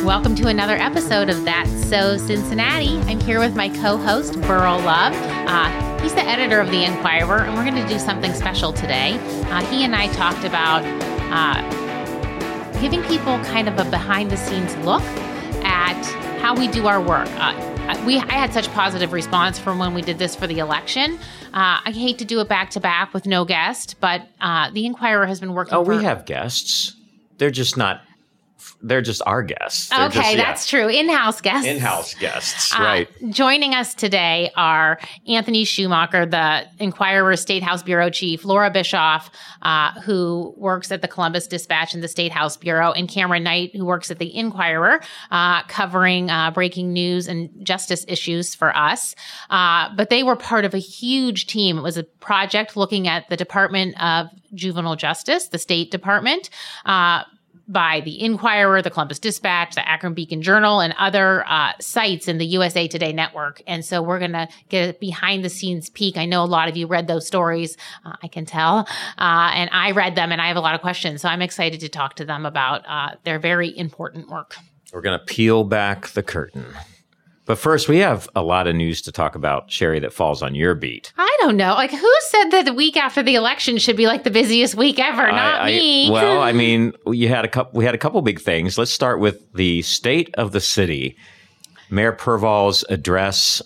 welcome to another episode of That's So Cincinnati. I'm here with my co-host, Burl Love. He's the editor of The Inquirer, and we're going to do something special today. He and I talked about giving people kind of a behind-the-scenes look at how we do our work. I had such positive response from when we did this for the election. I hate to do it back-to-back with no guest, but The Inquirer has been working we have guests. They're just our guests. That's true. In-house guests. In-house guests, right. Joining us today are Anthony Schumacher, the Inquirer State House Bureau Chief, Laura Bischoff, who works at the Columbus Dispatch and the State House Bureau, and Cameron Knight, who works at the Inquirer, covering breaking news and justice issues for us. But they were part of a huge team. It was a project looking at the Department of Juvenile Justice, the State Department, by the Inquirer, the Columbus Dispatch, the Akron Beacon Journal, and other sites in the USA Today network. And so we're going to get a behind-the-scenes peek. I know a lot of you read those stories, I can tell, and I read them, and I have a lot of questions. So I'm excited to talk to them about their very important work. We're going to peel back the curtain. But first, we have a lot of news to talk about, Sherry, that falls on your beat. I don't know. Like, who said that the week after the election should be like the busiest week ever? Not me. Well, I mean, we had a couple big things. Let's start with the state of the city. Mayor Purvall's address.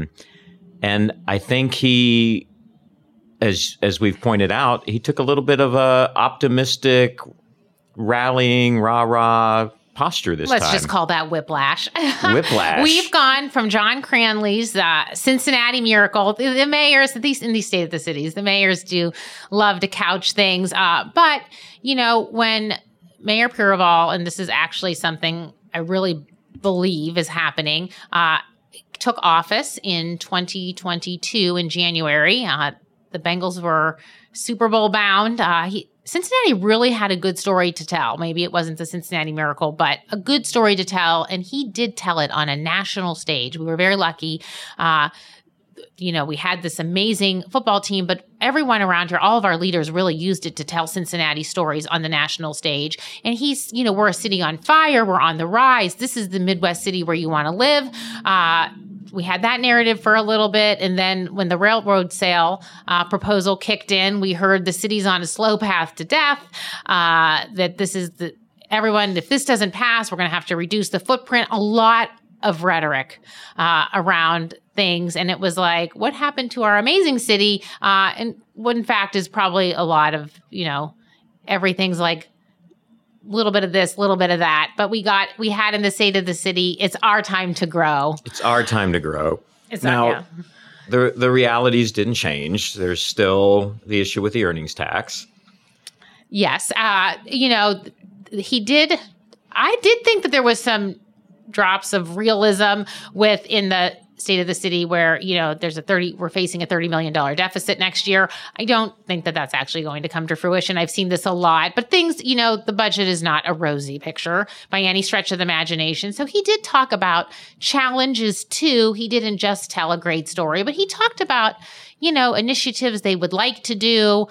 And I think he, as we've pointed out, he took a little bit of a optimistic, rallying, rah-rah posture this time. Let's just call that whiplash. Whiplash. We've gone from John Cranley's Cincinnati Miracle. The mayors, at least in these state of the cities, the mayors do love to couch things. But, you know, when Mayor Purvall, and this is actually something I really believe is happening, took office in 2022 in January. The Bengals were Super Bowl bound. Cincinnati really had a good story to tell. Maybe it wasn't the Cincinnati Miracle, but a good story to tell. And he did tell it on a national stage. We were very lucky. We had this amazing football team, but everyone around here, all of our leaders really used it to tell Cincinnati stories on the national stage. And he's, we're a city on fire. We're on the rise. This is the Midwest city where you want to live. We had that narrative for a little bit. And then when the railroad sale proposal kicked in, we heard the city's on a slow path to death, that this is everyone, if this doesn't pass, we're going to have to reduce the footprint. A lot of rhetoric around things. And it was like, what happened to our amazing city? And what in fact is probably a lot of, everything's like, little bit of this, little bit of that. But we had in the state of the city, it's our time to grow. It's our time to grow. The realities didn't change. There's still the issue with the earnings tax. Yes. I did think that there was some drops of realism within the state of the city where, we're facing a $30 million deficit next year. I don't think that that's actually going to come to fruition. I've seen this a lot, but things, the budget is not a rosy picture by any stretch of the imagination. So he did talk about challenges too. He didn't just tell a great story, but he talked about, initiatives they would like to do.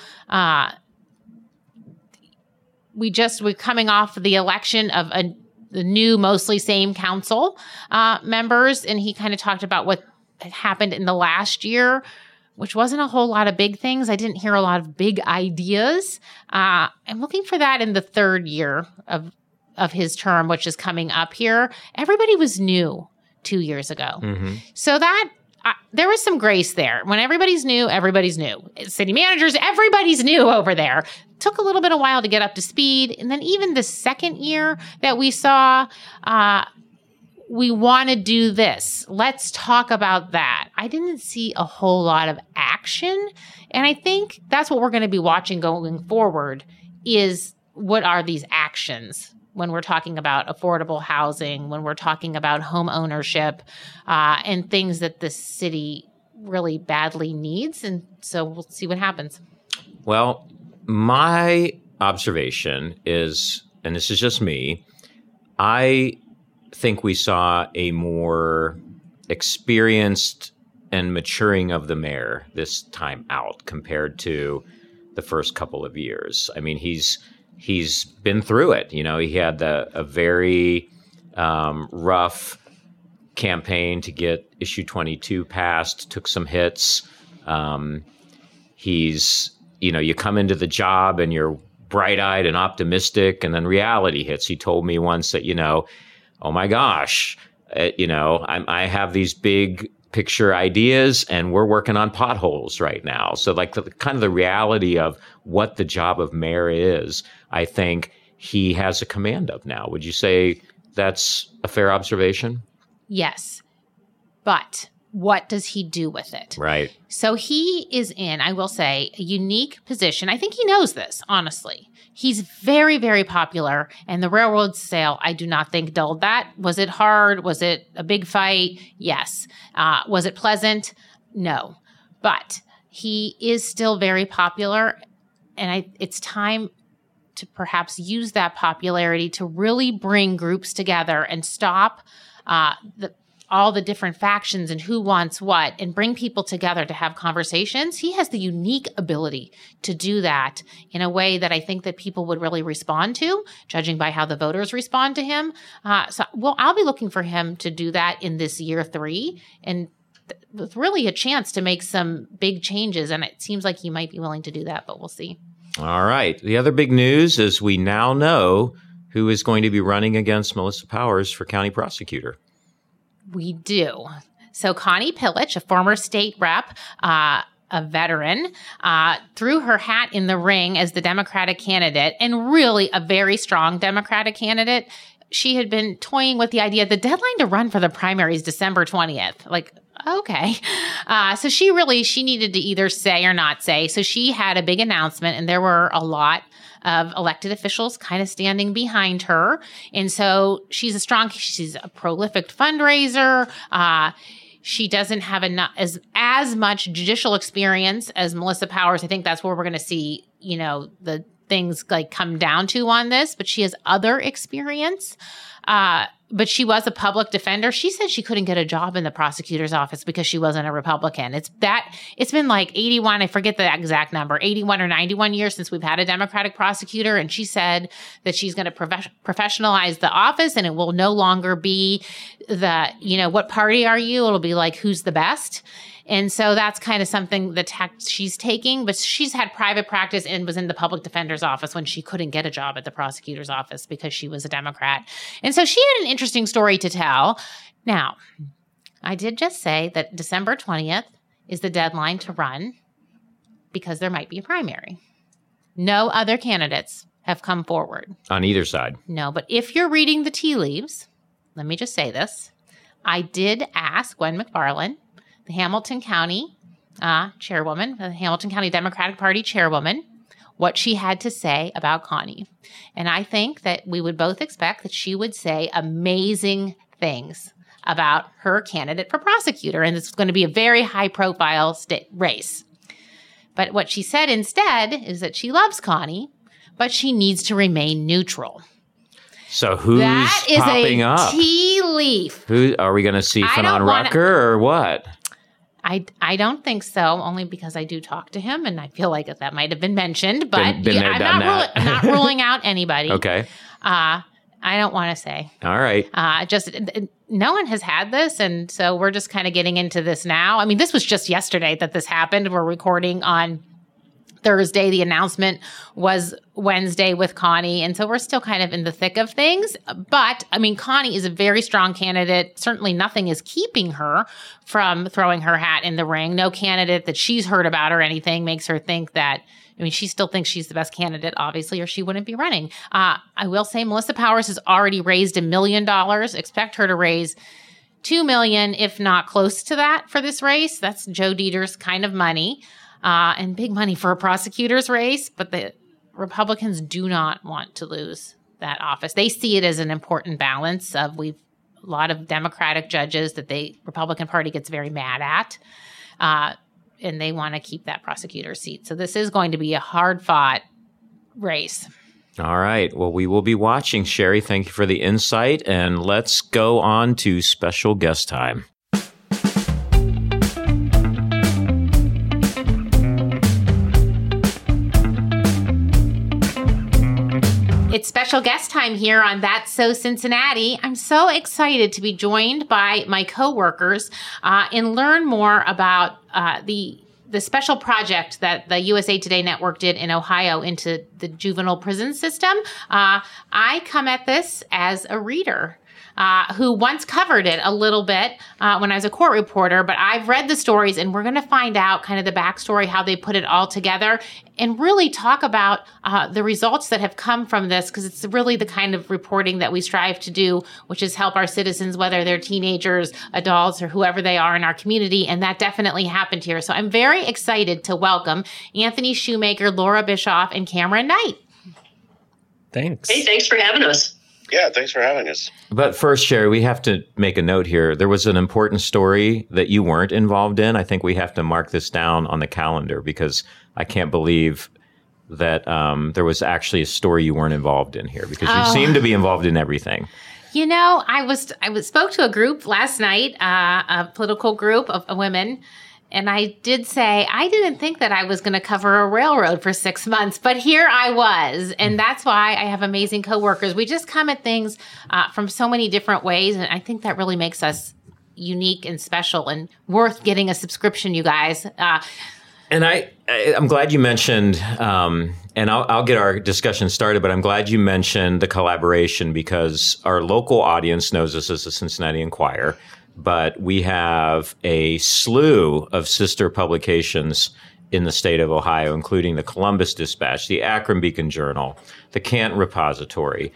We're coming off the election of the new, mostly same council members. And he kind of talked about what had happened in the last year, which wasn't a whole lot of big things. I didn't hear a lot of big ideas. I'm looking for that in the third year of his term, which is coming up here. Everybody was new 2 years ago. Mm-hmm. So that there was some grace there. When everybody's new, everybody's new. City managers, everybody's new over there. Took a little bit of while to get up to speed. And then even the second year that we saw, we want to do this. Let's talk about that. I didn't see a whole lot of action. And I think that's what we're going to be watching going forward is what are these actions when we're talking about affordable housing, when we're talking about home ownership, and things that the city really badly needs. And so we'll see what happens. Well, my observation is, and this is just me, I think we saw a more experienced and maturing of the mayor this time out compared to the first couple of years. I mean, he's been through it. He had a very rough campaign to get issue 22 passed, took some hits. He's, you come into the job and you're bright-eyed and optimistic, and then reality hits. He told me once that, oh my gosh, I have these big picture ideas and we're working on potholes right now. So like the kind of the reality of what the job of mayor is, I think he has a command of now. Would you say that's a fair observation? Yes. But what does he do with it? Right. So he is in, I will say, a unique position. I think he knows this, honestly. He's very, very popular, and the railroad sale, I do not think, dulled that. Was it hard? Was it a big fight? Yes. Was it pleasant? No. But he is still very popular, and it's time to perhaps use that popularity to really bring groups together and stop all the different factions and who wants what, and bring people together to have conversations. He has the unique ability to do that in a way that I think that people would really respond to, judging by how the voters respond to him. I'll be looking for him to do that in this year 3, and with really a chance to make some big changes. And it seems like he might be willing to do that, but we'll see. All right. The other big news is we now know who is going to be running against Melissa Powers for county prosecutor. We do. So Connie Pillich, a former state rep, a veteran, threw her hat in the ring as the Democratic candidate, and really a very strong Democratic candidate. She had been toying with the idea, the deadline to run for the primary is December 20th. Like, okay. So she needed to either say or not say. So she had a big announcement, and there were a lot of elected officials kind of standing behind her. And so she's a prolific fundraiser. She doesn't have as much judicial experience as Melissa Powers. I think that's where we're going to see, the things like come down to on this, but she has other experience. But she was a public defender. She said she couldn't get a job in the prosecutor's office because she wasn't a Republican. It's been like 81, I forget the exact number, 81 or 91 years since we've had a Democratic prosecutor. And she said that she's going to professionalize the office, and it will no longer be what party are you? It'll be like, who's the best? And so that's kind of something the tact she's taking, but she's had private practice and was in the public defender's office when she couldn't get a job at the prosecutor's office because she was a Democrat. And so she had an interesting story to tell. Now, I did just say that December 20th is the deadline to run because there might be a primary. No other candidates have come forward. On either side. No, but if you're reading the tea leaves, let me just say this. I did ask Gwen McFarland, the Hamilton County chairwoman, the Hamilton County Democratic Party chairwoman, what she had to say about Connie. And I think that we would both expect that she would say amazing things about her candidate for prosecutor. And it's going to be a very high-profile race. But what she said instead is that she loves Connie, but she needs to remain neutral. So who's popping up? That is a tea leaf. Who are we going to see? Fanon Rucker or what? I don't think so, only because I do talk to him, and I feel like that might have been mentioned. But I'm not ruling out anybody. Okay. I don't want to say. All right. No one has had this, and so we're just kind of getting into this now. I mean, this was just yesterday that this happened. We're recording on Thursday. The announcement was Wednesday with Connie. And so we're still kind of in the thick of things. But I mean, Connie is a very strong candidate. Certainly nothing is keeping her from throwing her hat in the ring. No candidate that she's heard about or anything makes her think that, she still thinks she's the best candidate, obviously, or she wouldn't be running. I will say Melissa Powers has already raised $1 million. Expect her to raise $2 million, if not close to that, for this race. That's Joe Dieter's kind of money. And big money for a prosecutor's race, but the Republicans do not want to lose that office. They see it as an important balance of a lot of Democratic judges that the Republican Party gets very mad at, and they want to keep that prosecutor's seat. So this is going to be a hard-fought race. All right. Well, we will be watching. Sherry, thank you for the insight, and let's go on to special guest time. It's special special guest time here on That's So Cincinnati. I'm so excited to be joined by my coworkers and learn more about the special project that the USA Today Network did in Ohio into the juvenile prison system. I come at this as a reader who once covered it a little bit when I was a court reporter, but I've read the stories, and we're going to find out kind of the backstory, how they put it all together, and really talk about the results that have come from this, because it's really the kind of reporting that we strive to do, which is help our citizens, whether they're teenagers, adults, or whoever they are in our community, and that definitely happened here. So I'm very excited to welcome Anthony Shoemaker, Laura Bischoff, and Cameron Knight. Thanks. Hey, thanks for having us. Yeah, thanks for having us. But first, Sherry, we have to make a note here. There was an important story that you weren't involved in. I think we have to mark this down on the calendar, because I can't believe that there was actually a story you weren't involved in here, because you seem to be involved in everything. You know, I spoke to a group last night, a political group of women, and I did say I didn't think that I was going to cover a railroad for 6 months, but here I was. And that's why I have amazing coworkers. We just come at things from so many different ways, and I think that really makes us unique and special and worth getting a subscription, you guys. And I'm glad you mentioned, and I'll get our discussion started, but I'm glad you mentioned the collaboration, because our local audience knows us as the Cincinnati Enquirer, but we have a slew of sister publications in the state of Ohio, including the Columbus Dispatch, the Akron Beacon Journal, the Canton Repository,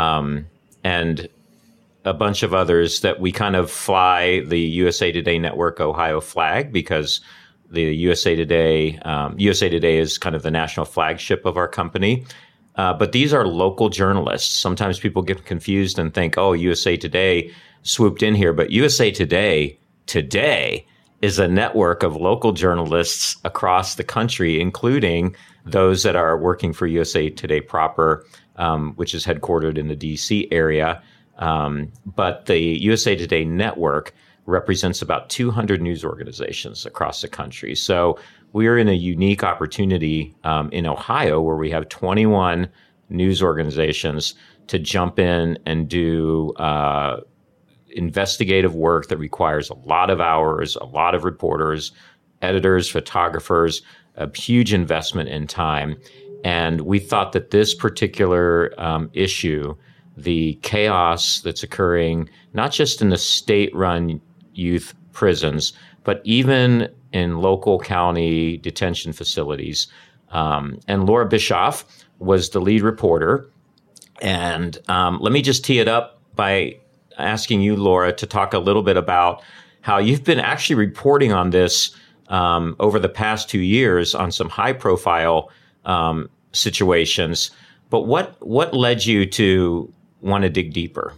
and a bunch of others that we kind of fly the USA Today Network Ohio flag, because the USA Today is kind of the national flagship of our company. But these are local journalists. Sometimes people get confused and think, oh, USA Today swooped in here. But USA Today today is a network of local journalists across the country, including those that are working for USA Today proper, which is headquartered in the D.C. area. But the USA Today network represents about 200 news organizations across the country. So we are in a unique opportunity in Ohio, where we have 21 news organizations to jump in and do investigative work that requires a lot of hours, a lot of reporters, editors, photographers, a huge investment in time. And we thought that this particular issue, the chaos that's occurring, not just in the state-run youth prisons, but even in local county detention facilities. And Laura Bischoff was the lead reporter. And let me just tee it up by asking you, Laura, to talk a little bit about how you've been actually reporting on this over the past 2 years on some high-profile situations. But what led you to want to dig deeper?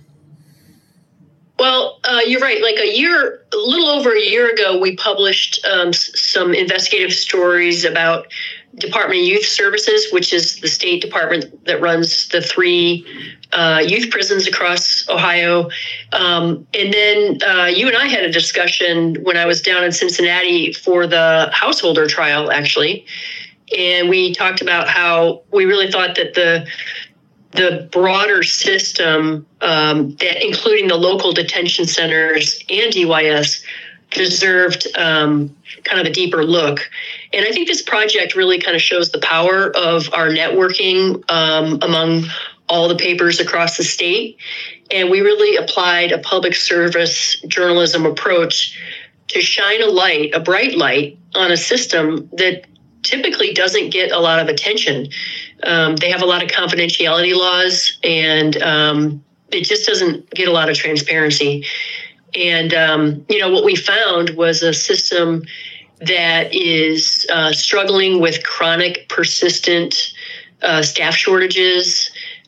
Well, you're right. Like a little over a year ago, we published some investigative stories about Department of Youth Services, which is the state department that runs the 3 youth prisons across Ohio. And then you and I had a discussion when I was down in Cincinnati for the householder trial, actually. And we talked about how we really thought that the broader system, that including the local detention centers and DYS, deserved kind of a deeper look. And I think this project really kind of shows the power of our networking among all the papers across the state. And we really applied a public service journalism approach to shine a bright light on a system that typically doesn't get a lot of attention. They have a lot of confidentiality laws, and it just doesn't get a lot of transparency. And, what we found was a system that is struggling with chronic, persistent staff shortages,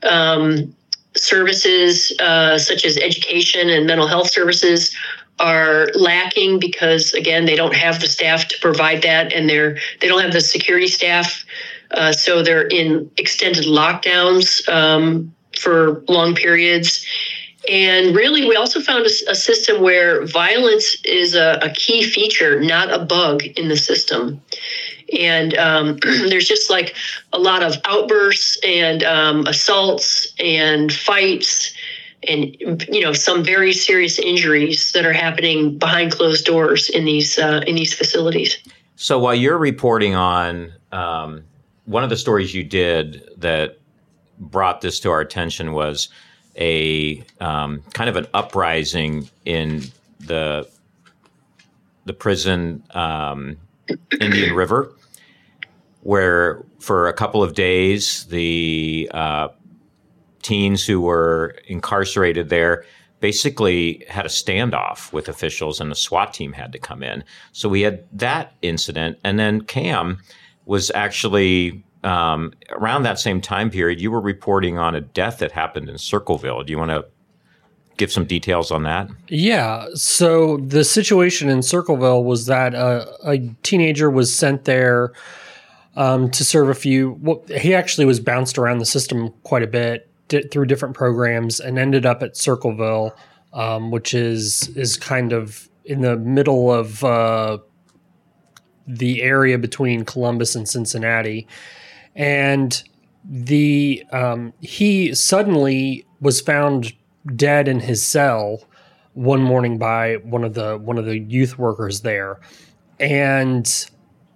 services such as education and mental health services are lacking because, again, they don't have the staff to provide that, and they don't have the security staff, so they're in extended lockdowns for long periods. And really, we also found a system where violence is a key feature, not a bug in the system. And there's just like a lot of outbursts and assaults and fights and, some very serious injuries that are happening behind closed doors in these facilities. So while you're reporting on one of the stories you did that brought this to our attention was a kind of an uprising in the prison Indian River, where for a couple of days the teens who were incarcerated there basically had a standoff with officials, and the SWAT team had to come in. So we had that incident, and then Cam was actually around that same time period. You were reporting on a death that happened in Circleville. Do you want to give some details on that? Yeah. So the situation in Circleville was that a teenager was sent there to serve he actually was bounced around the system quite a bit through different programs and ended up at Circleville, which is kind of in the middle of the area between Columbus and Cincinnati. And he suddenly was found dead in his cell one morning by one of the youth workers there, and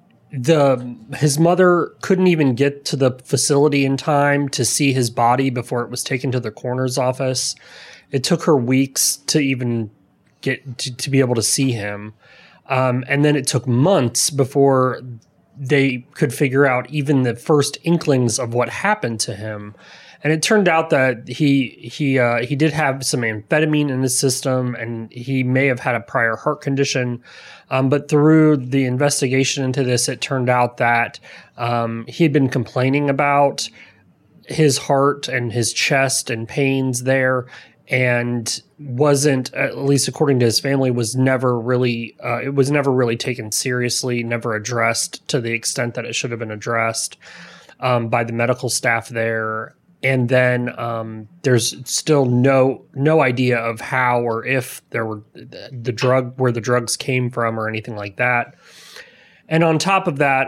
his mother couldn't even get to the facility in time to see his body before it was taken to the coroner's office. It took her weeks to even get to be able to see him, and then it took months before they could figure out even the first inklings of what happened to him. And it turned out that he did have some amphetamine in his system, and he may have had a prior heart condition. But through the investigation into this, it turned out that he had been complaining about his heart and his chest and pains there, and wasn't, at least according to his family, was never really taken seriously, never addressed to the extent that it should have been addressed by the medical staff there. And then there's still no idea of how or if there were where the drugs came from or anything like that. And on top of that,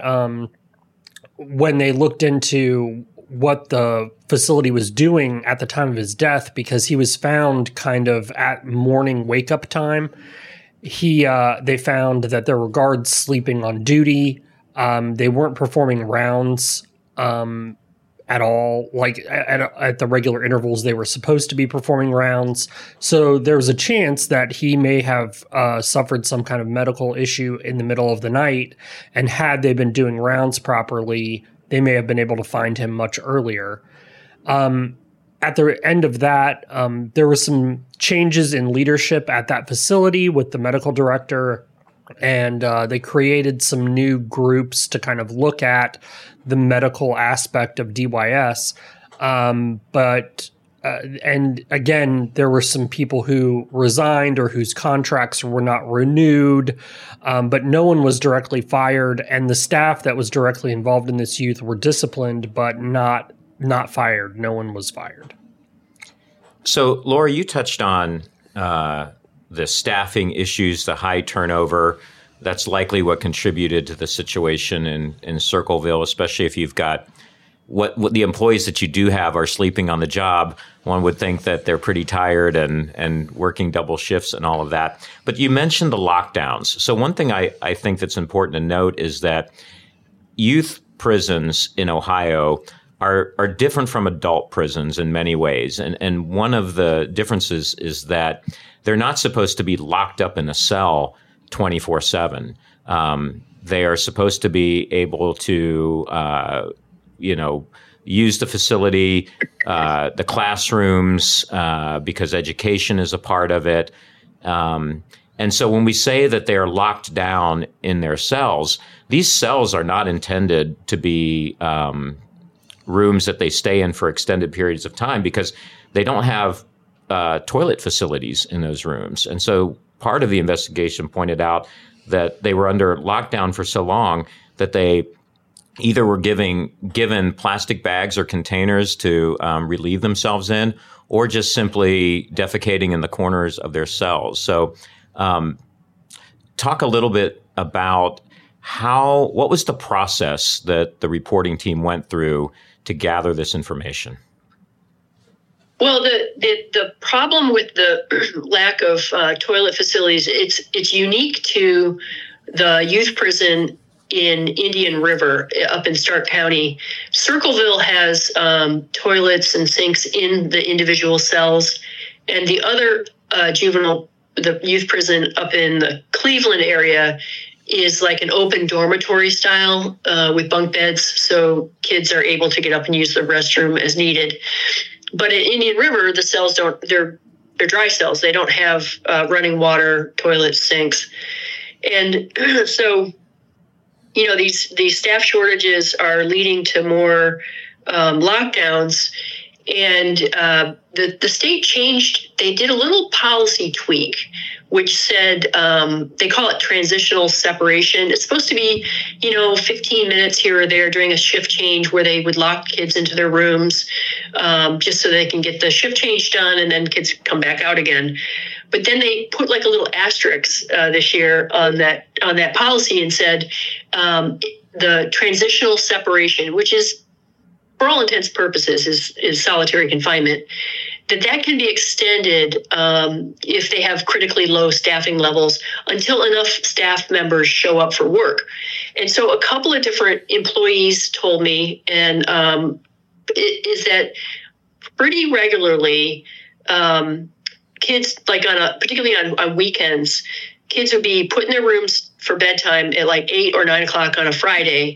when they looked into what the facility was doing at the time of his death, because he was found kind of at morning wake up time, they found that there were guards sleeping on duty. They weren't performing rounds at all, like at the regular intervals they were supposed to be performing rounds. So there was a chance that he may have suffered some kind of medical issue in the middle of the night, and had they been doing rounds properly, they may have been able to find him much earlier. At the end of that, there were some changes in leadership at that facility with the medical director, and they created some new groups to kind of look at the medical aspect of DYS. And again, there were some people who resigned or whose contracts were not renewed, but no one was directly fired. And the staff that was directly involved in this youth were disciplined, but not fired. No one was fired. So, Laura, you touched on the staffing issues, the high turnover. That's likely what contributed to the situation in Circleville, especially if you've got what the employees that you do have are sleeping on the job. One would think that they're pretty tired and working double shifts and all of that. But you mentioned the lockdowns. So one thing I think that's important to note is that youth prisons in Ohio are different from adult prisons in many ways. And one of the differences is that they're not supposed to be locked up in a cell 24/7. They are supposed to be able to, use the facility, the classrooms, because education is a part of it. And so when we say that they're locked down in their cells, these cells are not intended to be rooms that they stay in for extended periods of time, because they don't have toilet facilities in those rooms. And so part of the investigation pointed out that they were under lockdown for so long that they either were given plastic bags or containers to relieve themselves in, or just simply defecating in the corners of their cells. So talk a little bit about what was the process that the reporting team went through to gather this information? Well, the problem with the lack of toilet facilities, it's unique to the youth prison in Indian River up in Stark County. Circleville has toilets and sinks in the individual cells, and the other the youth prison up in the Cleveland area is like an open dormitory style with bunk beds, so kids are able to get up and use the restroom as needed. But in Indian River, the cells they're dry cells. They don't have running water, toilets, sinks. And so, these staff shortages are leading to more lockdowns. And the state changed, they did a little policy tweak, which said, they call it transitional separation. It's supposed to be, 15 minutes here or there during a shift change where they would lock kids into their rooms just so they can get the shift change done and then kids come back out again. But then they put like a little asterisk this year on that policy and said the transitional separation, which is for all intents and purposes is solitary confinement, that can be extended if they have critically low staffing levels until enough staff members show up for work. And so a couple of different employees told me, and is that pretty regularly kids, like particularly on weekends, kids would be put in their rooms for bedtime at like 8 or 9 o'clock on a Friday,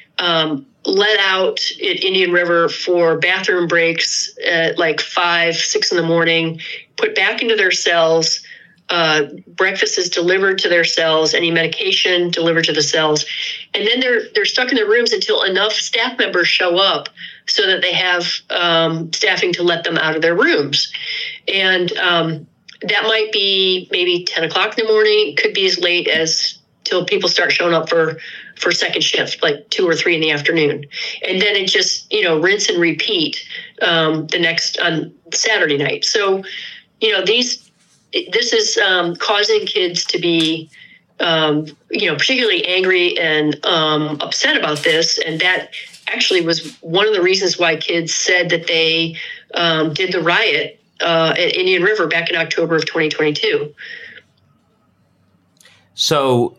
let out at Indian River for bathroom breaks at like 5, 6 in the morning, put back into their cells. Breakfast is delivered to their cells, any medication delivered to the cells. And then they're stuck in their rooms until enough staff members show up so that they have staffing to let them out of their rooms. And that might be maybe 10 o'clock in the morning. It could be as late as till people start showing up for second shift, like 2 or 3 in the afternoon. And then it just, rinse and repeat the next on Saturday night. So, this is causing kids to be, particularly angry and upset about this. And that actually was one of the reasons why kids said that they did the riot at Indian River back in October of 2022. So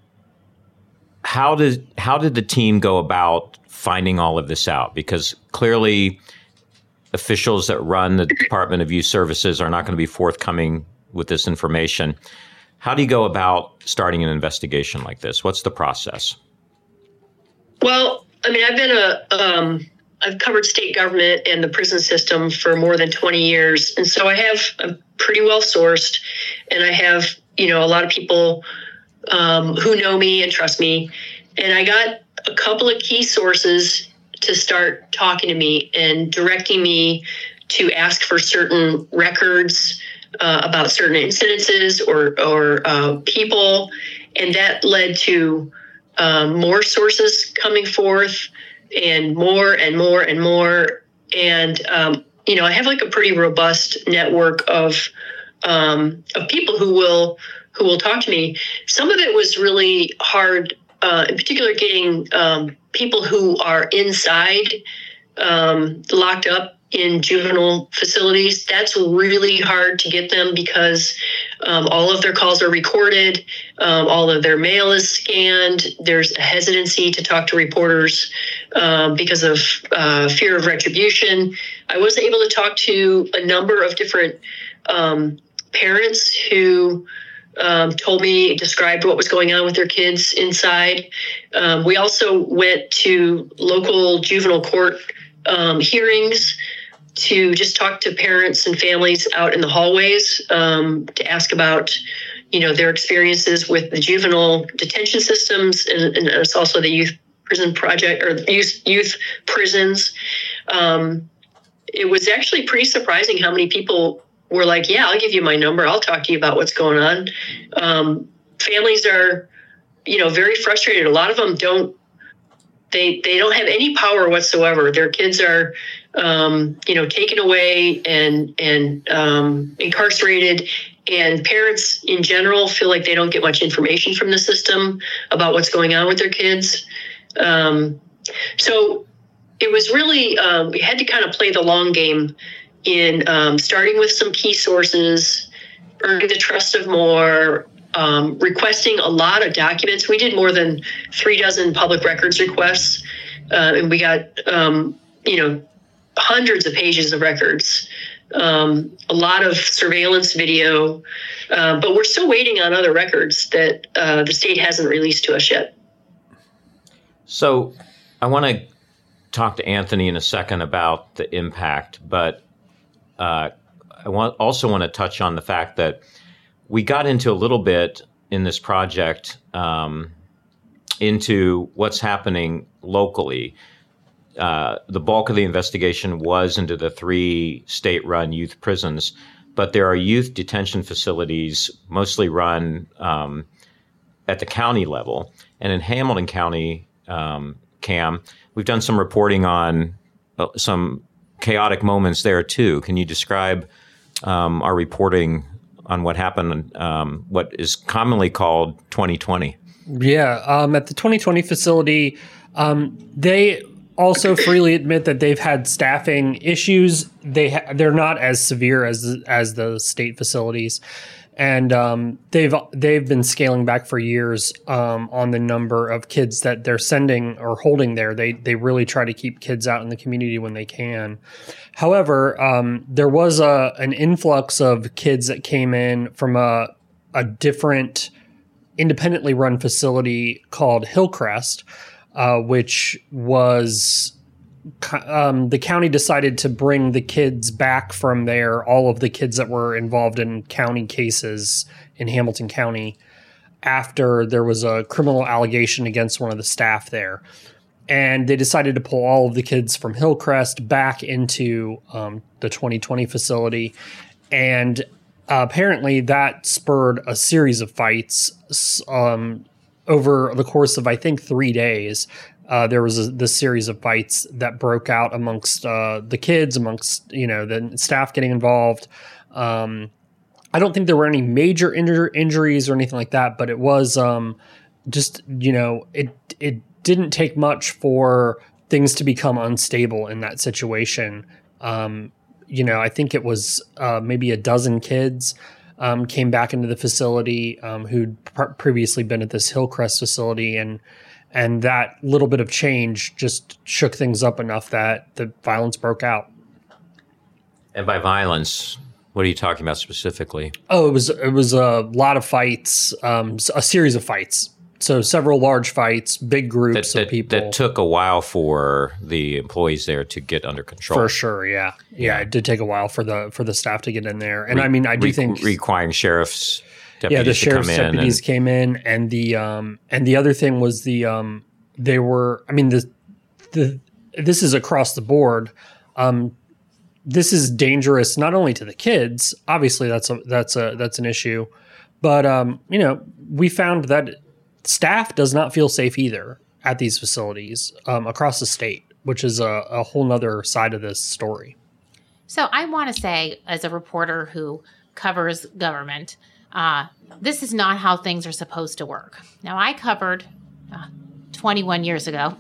how did the team go about finding all of this out? Because clearly officials that run the Department of Youth Services are not going to be forthcoming with this information. How do you go about starting an investigation like this? What's the process? Well, I mean, I've covered state government and the prison system for more than 20 years. And so I'm pretty well sourced, and I have, a lot of people who know me and trust me. And I got a couple of key sources to start talking to me and directing me to ask for certain records about certain incidences or people. And that led to more sources coming forth and more and more and more. And, I have like a pretty robust network of people who will talk to me. Some of it was really hard, in particular getting people who are inside locked up in juvenile facilities. That's really hard to get them because all of their calls are recorded. All of their mail is scanned. There's a hesitancy to talk to reporters because of fear of retribution. I was able to talk to a number of different parents who described what was going on with their kids inside. We also went to local juvenile court hearings to just talk to parents and families out in the hallways to ask about, their experiences with the juvenile detention systems, and it's also the youth prison project or youth prisons. It was actually pretty surprising how many people were like, yeah, I'll give you my number. I'll talk to you about what's going on. Families are, very frustrated. A lot of them they don't have any power whatsoever. Their kids are taken away and incarcerated. And parents in general feel like they don't get much information from the system about what's going on with their kids. So it was really, we had to kind of play the long game in starting with some key sources, earning the trust of more, requesting a lot of documents. We did more than 36 public records requests, and we got, hundreds of pages of records, a lot of surveillance video, but we're still waiting on other records that the state hasn't released to us yet. So I want to talk to Anthony in a second about the impact, but I also want to touch on the fact that we got into a little bit in this project into what's happening locally. The bulk of the investigation was into the 3 state-run youth prisons, but there are youth detention facilities mostly run at the county level. And in Hamilton County, Cam, we've done some reporting on some chaotic moments there too. Can you describe our reporting on what happened, what is commonly called 2020? Yeah, at the 2020 facility, they also freely admit that they've had staffing issues. They're not as severe as the state facilities, and they've been scaling back for years on the number of kids that they're sending or holding there. They really try to keep kids out in the community when they can. However, there was an influx of kids that came in from a different independently run facility called Hillcrest, which was the county decided to bring the kids back from there, all of the kids that were involved in county cases in Hamilton County, after there was a criminal allegation against one of the staff there. And they decided to pull all of the kids from Hillcrest back into the 2020 facility. And apparently that spurred a series of fights over the course of, I think, 3 days. There was this series of fights that broke out amongst the kids, amongst the staff getting involved. I don't think there were any major injuries or anything like that, but it was just it didn't take much for things to become unstable in that situation. I think it was maybe a dozen kids came back into the facility who'd previously been at this Hillcrest facility, and that little bit of change just shook things up enough that the violence broke out. And by violence, what are you talking about specifically? Oh, it was a lot of fights, a series of fights. So several large fights, big groups of people. That took a while for the employees there to get under control. For sure, yeah. It did take a while for the staff to get in there. And I do think requiring sheriff's deputies. Yeah, the sheriff's to come deputies came in, and the other thing was they were. I mean, this is across the board. This is dangerous not only to the kids. Obviously, that's an issue, but we found that staff does not feel safe either at these facilities across the state, which is a whole nother side of this story. So I want to say, as a reporter who covers government, this is not how things are supposed to work. Now, I covered 21 years ago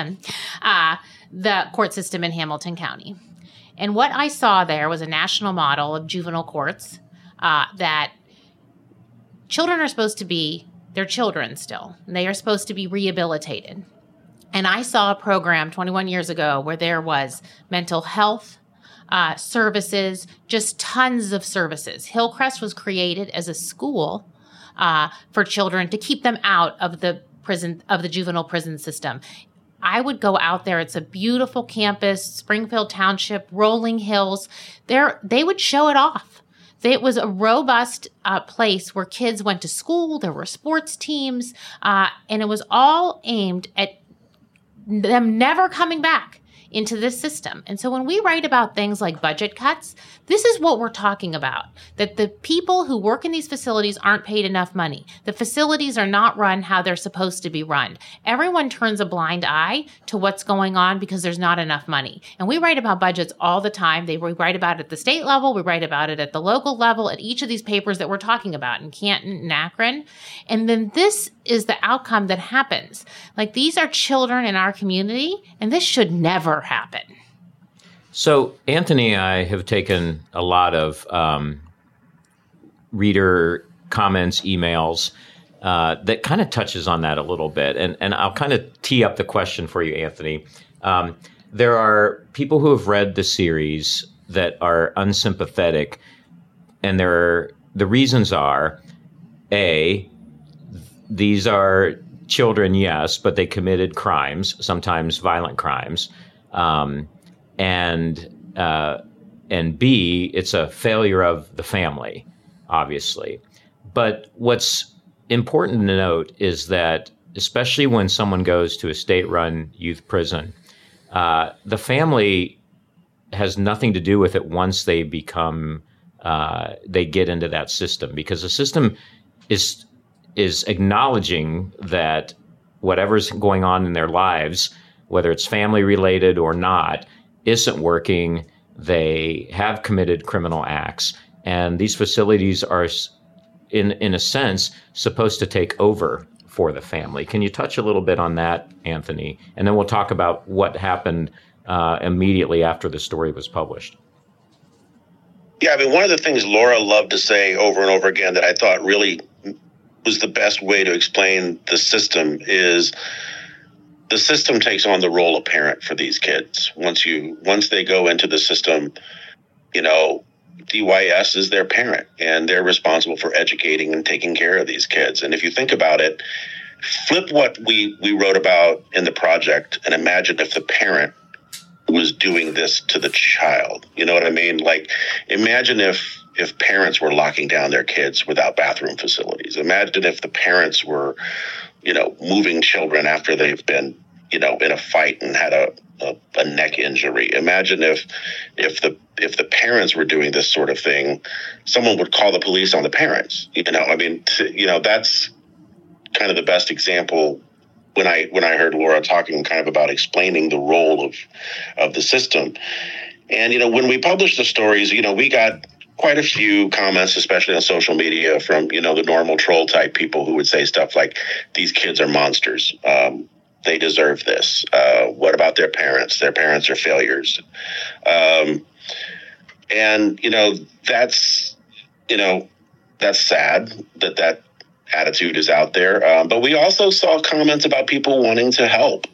the court system in Hamilton County. And what I saw there was a national model of juvenile courts that children are supposed to be, they're children still. And they are supposed to be rehabilitated. And I saw a program 21 years ago where there was mental health services, just tons of services. Hillcrest was created as a school for children to keep them out of the prison, of the juvenile prison system. I would go out there. It's a beautiful campus, Springfield Township, rolling hills. They would show it off. It was a robust place where kids went to school. There were sports teams, and it was all aimed at them never coming back into this system. And so when we write about things like budget cuts, this is what we're talking about, that the people who work in these facilities aren't paid enough money. The facilities are not run how they're supposed to be run. Everyone turns a blind eye to what's going on because there's not enough money. And we write about budgets all the time. We write about it at the state level. We write about it at the local level, at each of these papers that we're talking about in Canton and Akron. And then this is the outcome that happens. Like, these are children in our community, and this should never happen. So Anthony and I have taken a lot of reader comments, emails, that kind of touches on that a little bit. And I'll kind of tee up the question for you, Anthony. There are people who have read the series that are unsympathetic, and the reasons are, A, these are children, yes, but they committed crimes, sometimes violent crimes. And B, it's a failure of the family, obviously. But what's important to note is that, especially when someone goes to a state-run youth prison, the family has nothing to do with it once they become, they get into that system, because the system is acknowledging that whatever's going on in their lives, whether it's family related or not, isn't working. They have committed criminal acts, and these facilities are, in a sense, supposed to take over for the family. Can you touch a little bit on that, Anthony? And then we'll talk about what happened immediately after the story was published. Yeah, I mean, one of the things Laura loved to say over and over again that I thought really was the best way to explain the system is the system takes on the role of parent for these kids. Once they go into the system, DYS is their parent, and they're responsible for educating and taking care of these kids. And if you think about it, flip what we wrote about in the project and imagine if the parent was doing this to the child. You know what I mean? Like, imagine if parents were locking down their kids without bathroom facilities. Imagine if the parents were, moving children after they've been, in a fight and had a neck injury. Imagine if the parents were doing this sort of thing, someone would call the police on the parents. That's kind of the best example when I heard Laura talking kind of about explaining the role of the system. And, when we published the stories, we got quite a few comments, especially on social media, from, the normal troll type people who would say stuff like, these kids are monsters. They deserve this. What about their parents? Their parents are failures. And, that's sad that attitude is out there. But we also saw comments about people wanting to help.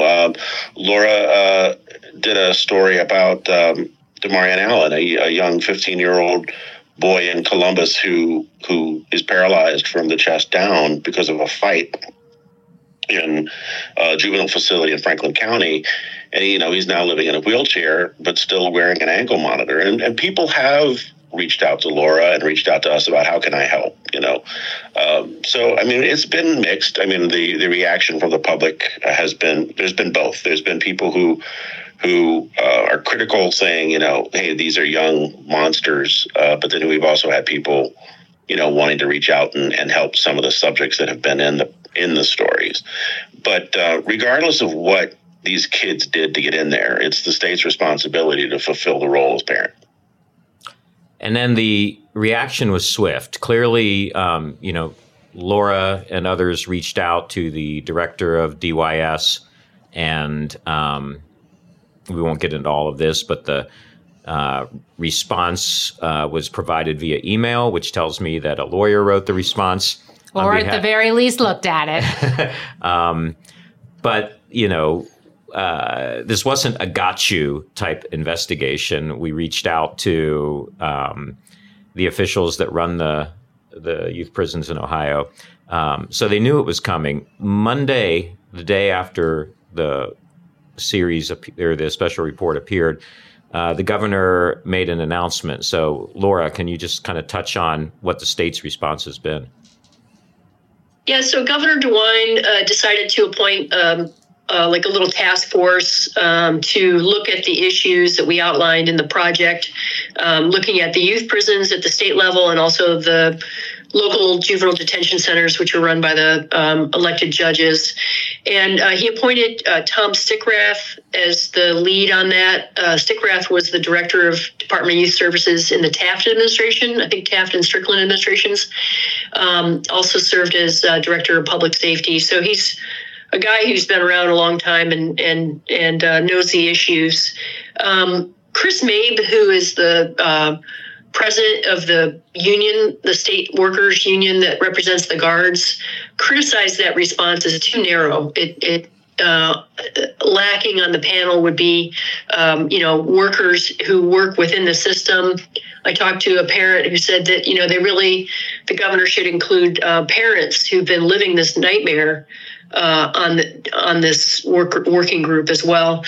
Laura did a story about Demarion Allen, a young 15-year-old boy in Columbus who is paralyzed from the chest down because of a fight in a juvenile facility in Franklin County. And, he's now living in a wheelchair, but still wearing an ankle monitor. And people have reached out to Laura and reached out to us about how can I help, So, I mean, it's been mixed. I mean, the reaction from the public there's been both. There's been people who are critical, saying, hey, these are young monsters. But then we've also had people, wanting to reach out and help some of the subjects that have been in the stories. But regardless of what these kids did to get in there, it's the state's responsibility to fulfill the role as parent. And then the reaction was swift. Clearly, Laura and others reached out to the director of DYS, and we won't get into all of this, but the response was provided via email, which tells me that a lawyer wrote the response. Or at the very least looked at it. But, this wasn't a got you type investigation. We reached out to the officials that run the youth prisons in Ohio. So they knew it was coming. Monday, the day after the series or the special report appeared, the governor made an announcement. So, Laura, can you just kind of touch on what the state's response has been? Yeah, so Governor DeWine decided to appoint like a little task force to look at the issues that we outlined in the project, looking at the youth prisons at the state level and also the local juvenile detention centers, which are run by the elected judges. And he appointed Tom Stickrath as the lead on that. Stickrath was the director of Department of Youth Services in the Taft administration, I think Taft and Strickland administrations. Also served as director of public safety. So he's a guy who's been around a long time and knows the issues. Chris Mabe, who is the president of the union, the state workers union that represents the guards, criticized that response as too narrow. It lacking on the panel would be, workers who work within the system. I talked to a parent who said that, the governor should include parents who've been living this nightmare on this working group as well.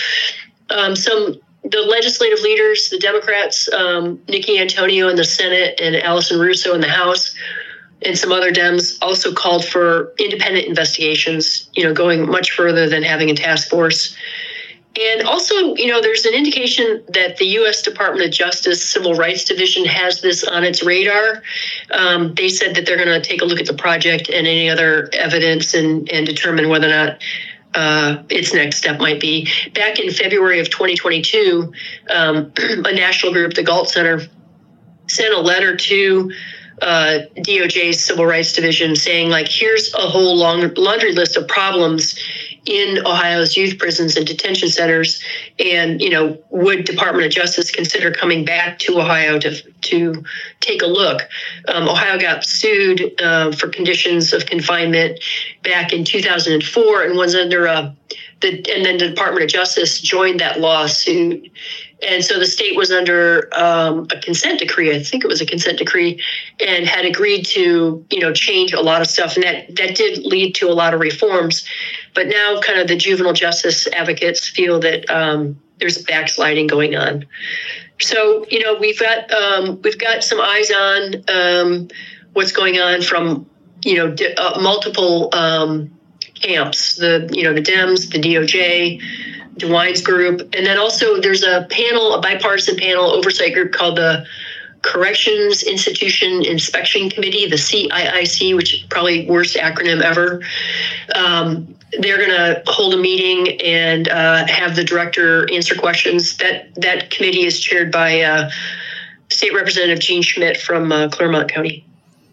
The legislative leaders, the Democrats, Nikki Antonio in the Senate and Allison Russo in the House, and some other Dems also called for independent investigations, going much further than having a task force. And also, there's an indication that the U.S. Department of Justice Civil Rights Division has this on its radar. They said that they're going to take a look at the project and any other evidence and determine whether or not its next step might be. Back in February of 2022, a national group, the Galt Center, sent a letter to DOJ's Civil Rights Division saying, here's a whole laundry list of problems in Ohio's youth prisons and detention centers. And, would Department of Justice consider coming back to Ohio to take a look? Ohio got sued for conditions of confinement back in 2004 and was under and then the Department of Justice joined that lawsuit. And so the state was under a consent decree, I think it was a consent decree, and had agreed to, change a lot of stuff. And that did lead to a lot of reforms. But now kind of the juvenile justice advocates feel that there's backsliding going on. So, we've got some eyes on what's going on from, multiple camps, the Dems, the DOJ, DeWine's group. And then also there's a bipartisan panel oversight group called the Corrections Institution Inspection Committee, the CIIC, which is probably worst acronym ever. They're going to hold a meeting and have the director answer questions. That committee is chaired by State Representative Gene Schmidt from Claremont County.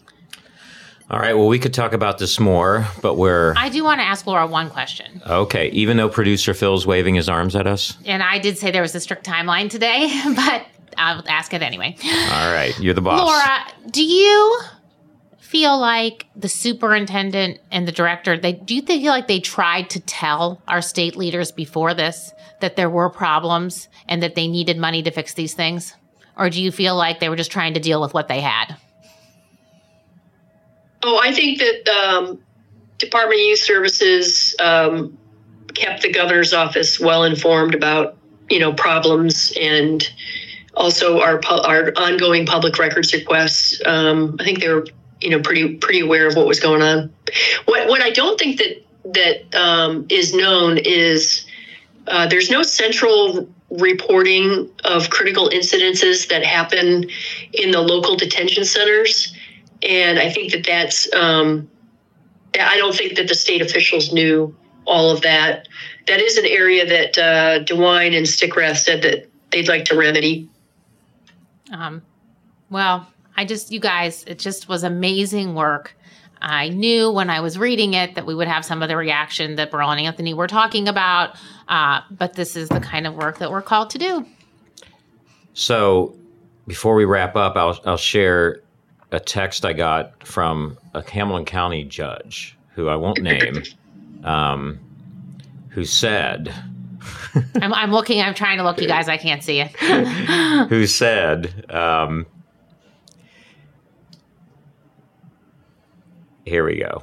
All right. Well, we could talk about this more, but I do want to ask Laura one question. Okay. Even though producer Phil's waving his arms at us? And I did say there was a strict timeline today, but I'll ask it anyway. All right. You're the boss. Laura, do you feel like the superintendent and the director, do you feel like they tried to tell our state leaders before this that there were problems and that they needed money to fix these things? Or do you feel like they were just trying to deal with what they had? Oh, I think that Department of Youth Services kept the governor's office well informed about, problems and also our ongoing public records requests. I think they were, pretty aware of what was going on. What I don't think that is known is there's no central reporting of critical incidences that happen in the local detention centers. And I think that's, I don't think that the state officials knew all of that. That is an area that DeWine and Stickrath said that they'd like to remedy. Well, you guys, it just was amazing work. I knew when I was reading it that we would have some of the reaction that Beryl and Anthony were talking about, but this is the kind of work that we're called to do. So before we wrap up, I'll share a text I got from a Hamilton County judge who I won't name, who said... I'm trying to look, you guys, I can't see it. Who said, here we go.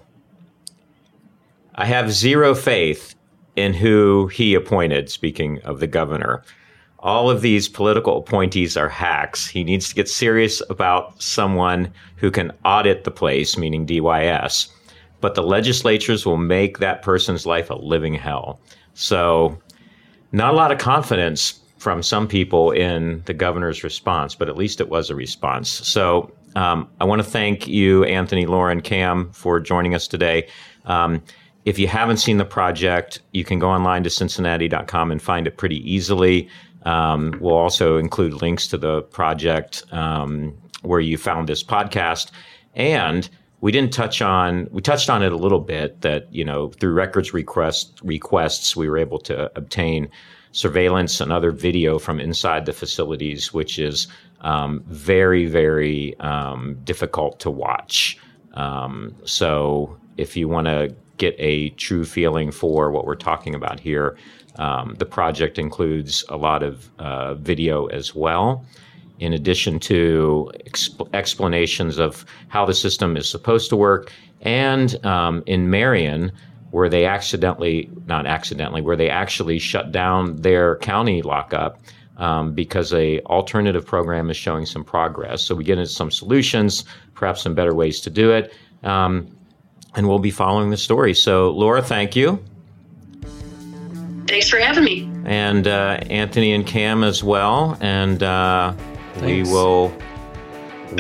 I have zero faith in who he appointed, speaking of the governor. All of these political appointees are hacks. He needs to get serious about someone who can audit the place, meaning DYS. But the legislatures will make that person's life a living hell. So not a lot of confidence from some people in the governor's response, but at least it was a response. So I want to thank you, Anthony, Lauren, Cam, for joining us today. If you haven't seen the project, you can go online to Cincinnati.com and find it pretty easily. We'll also include links to the project where you found this podcast. And we touched on it a little bit that, through records requests, we were able to obtain surveillance and other video from inside the facilities, which is very, very difficult to watch. So if you want to get a true feeling for what we're talking about here, the project includes a lot of video as well, in addition to explanations of how the system is supposed to work. And in Marion, where they actually shut down their county lockup because a alternative program is showing some progress. So we get into some solutions, perhaps some better ways to do it, and we'll be following the story. So, Laura, thank you. Thanks for having me. And Anthony and Cam as well. And we will,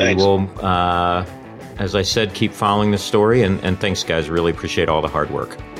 as I said, keep following the story. And thanks, guys. Really appreciate all the hard work.